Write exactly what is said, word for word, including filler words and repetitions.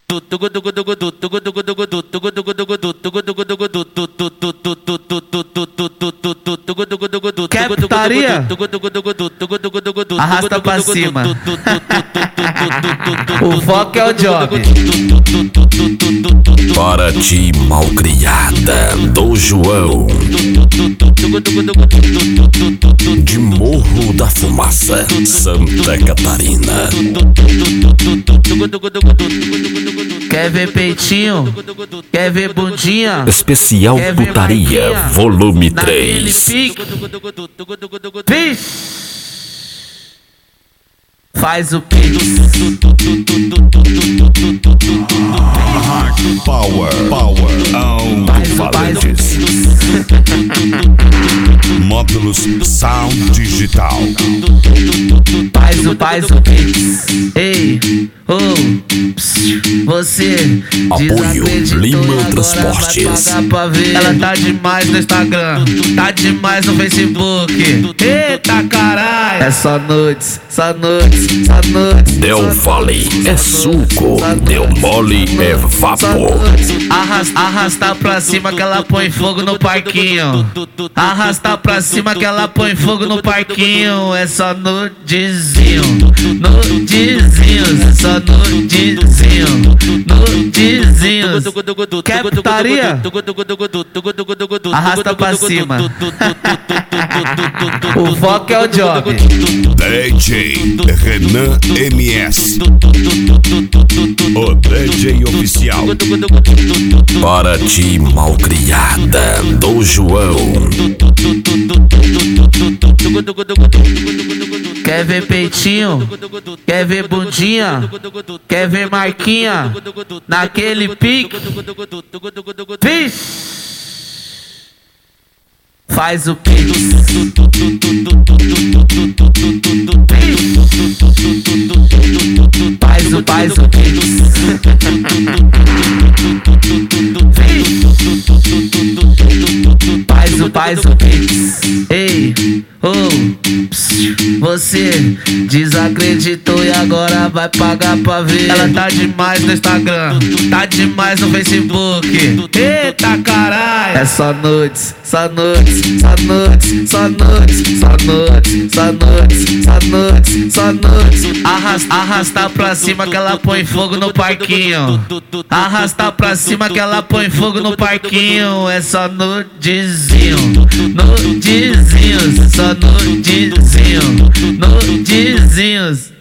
Quer putaria? Arrasta pra cima. O foco é o job. Para ti, malcriada do João, de Morro da Fumaça, Santa Catarina. Quer ver peitinho? Quer ver bundinha? Especial Putaria, volume três. Vixe! Faz o pix. Power, power, alto-falantes. Módulos Sound Digital. Faz o, faz o pix. Ei, oh, psiu, você Apoio Lima Transportes. Ela tá demais no Instagram, tá demais no Facebook. Eita caralho, é só nudes, só nudes, só nudes. Del Vale é suco, deu mole é vapor. Arrasta, arrasta pra cima que ela põe fogo no parquinho. Arrasta pra cima que ela põe fogo no parquinho. É só nudezinho, nudezinhos, é só nudezinho, nudezinhos. Quer putaria? Arrasta pra cima. O foco é o job. D J Renan M S, o D J oficial. Para ti, malcriada do João. Quer ver peitinho? Quer ver bundinha? Quer ver marquinha? Naquele pique? Vixe! Faz o pix. Faz o, faz o pix. Faz o, faz o pix. Ei, oh, psiu, você desacreditou e agora vai pagar pra ver. Ela tá demais no Instagram, tá demais no Facebook. Eita caralho, é só nudes, só nudes, só nudes, só nudes, só nudes, só nudes, só nudes, só nudes. Arrasta, arrasta pra cima que ela põe fogo no parquinho. Arrasta pra cima que ela põe fogo no parquinho. É só nudezinho, nudezinhos, só nudezinho, nudezinhos.